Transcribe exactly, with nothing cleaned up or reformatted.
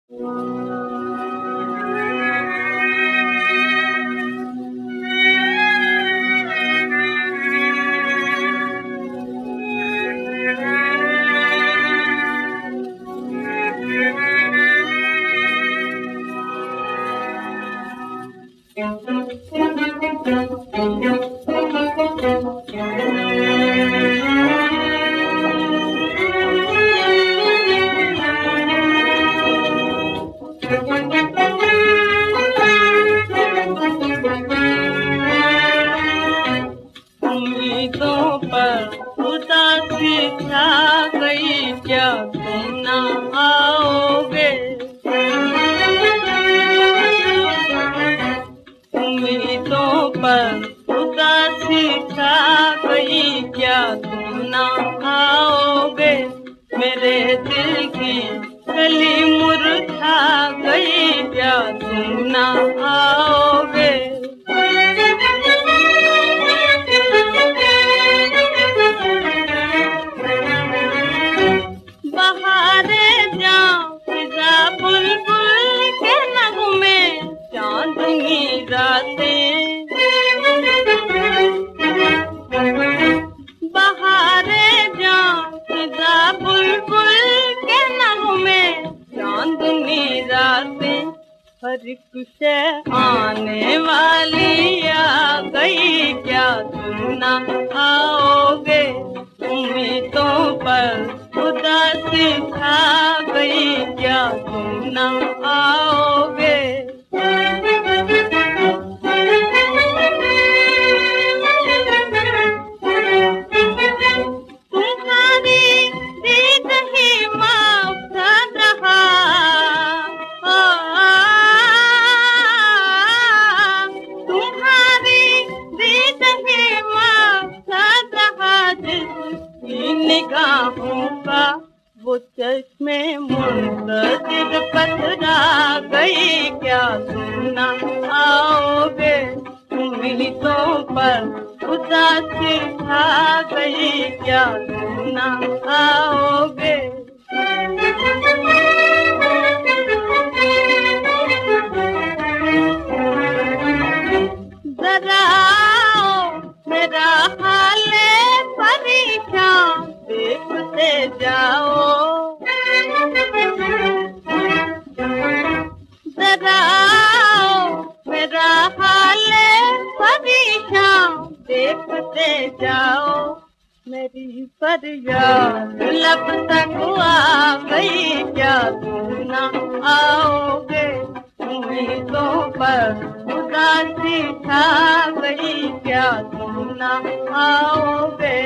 उम्मीदों पर उदासी छा गई, क्या तुम ना आओगे? उम्मीदों पर उदासी छा गई, क्या तुम ना आओगे? मेरे दिल की कली मुरझा गई, क्या तुम ना आओगे? बहारे जाऊं फिजा बुलबुल के नगमे, चांदनी रातें। बहारे जाऊं फिजा बुलबुल के नगमे, चांदनी रातें। हर एक शय आने वाली आ गई, क्या तुम ना आओगे? उम्मीदों पर उदासी छा गई, क्या तुम ना आओगे? तुम्हारी दीद ही मकसद रहा, तुम्हारी दीद ही मकसद रहा। जिसकी निगाहों का वो चश्मे मुंतज़िर पथरा गई, क्या तुम ना आओगे? उम्मीदों पर उदासी छा गई, क्या तुम ना आओगे? जरा आओ मेरा हाल परेशान देखते जाओ, जरा आओ मेरा हाल परेशान देखते जाओ। मेरी फरियाद लब तक आ गई, क्या तुम ना आओगे? उम्मीदों पर उदासी छा गई, क्या तुम ना आओगे?